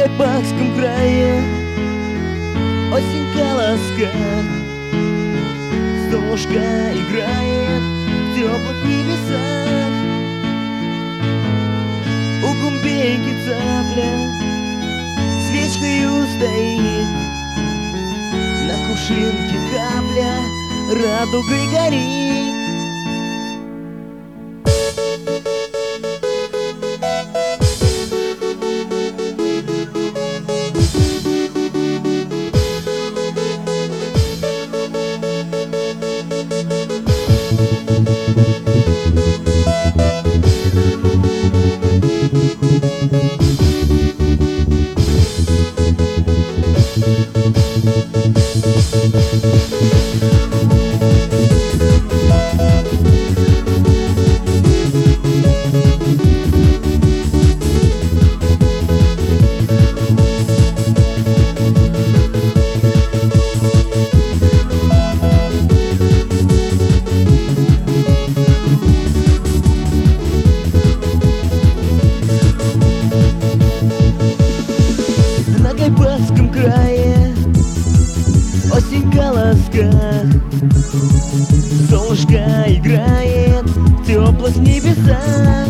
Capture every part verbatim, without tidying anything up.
Кайпакском крае осень колоска, солнышко играет в теплых небесах. У гумбейки цапля свечкою стоит, на кувшинке капля радугой горит. В Кайпакском крае осень колоска, солнышко играет в теплых небесах.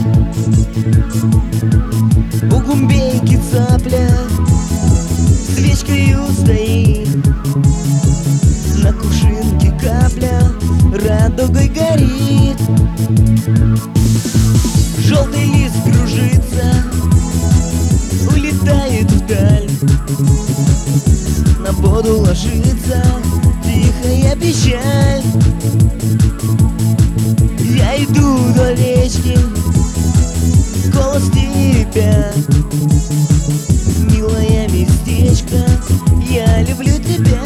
У гумбейки цапля свечкою стоит, на кувшинке капля радугой горит. Желтый лист кружится, улетает вдаль, на воду ложится тихая печаль. Я иду до речки, голос теребя, милое местечко, я люблю тебя.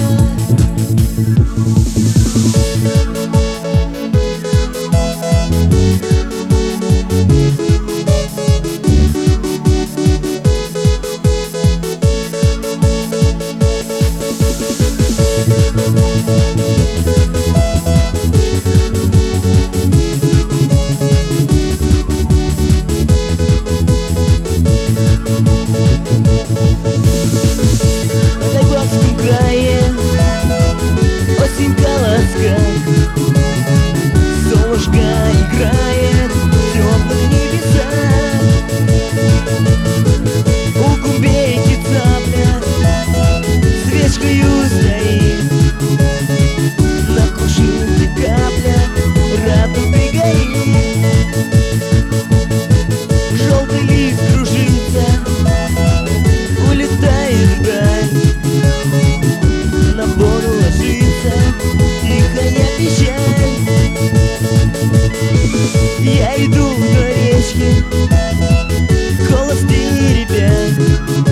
Солнышко играет в теплых небесах. У гумбейки цапля свечкою стоит, на кувшинке капля радугой горит. Желтый лист кружится, улетает вдаль, на воду ложится тихая печаль. Я иду до речки, голос теребя,